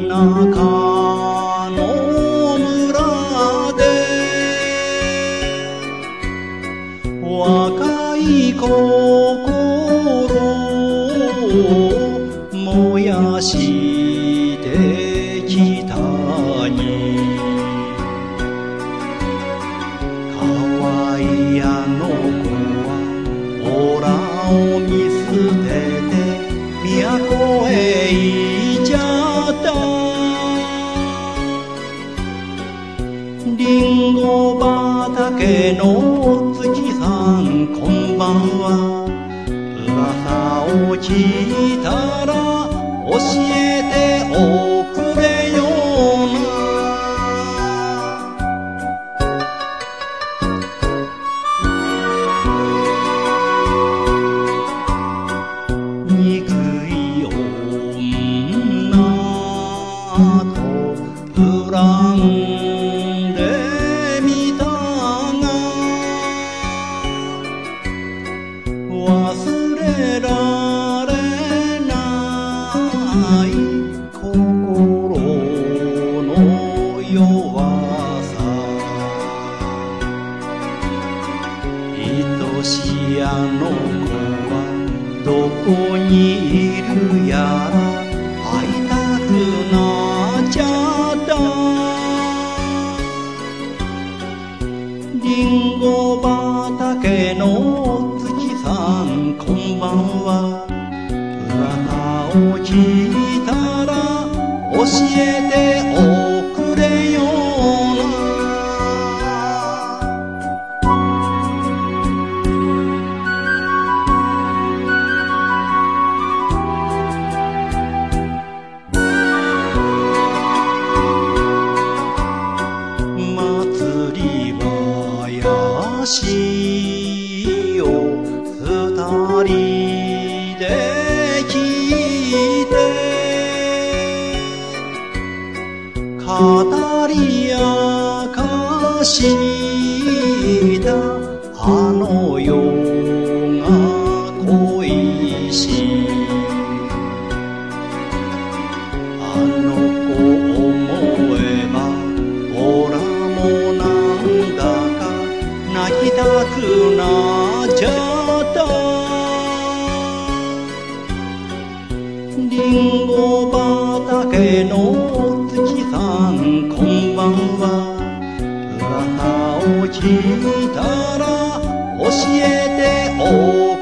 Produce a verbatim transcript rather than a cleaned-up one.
中の村で若い心を燃やして北に可愛いあの子はオラを見捨てて都へ行っちゃったリンゴ畑の月さんこんばんは噂を聞いたら教えておくれよな憎い女と恨んでみたが忘れられない心の弱さ愛しいあの子はどこにいるやら会いたくなっちゃったリンゴ畑の月さんこんばんは噂を聞いたら教えておくれよ祭り林を二人で聞いて語り明かしたあの世が恋しいあの子思えばオラもなんだか泣きたくなっちゃったリンゴ畑の月さんこんばんは噂を聞いたら教えてお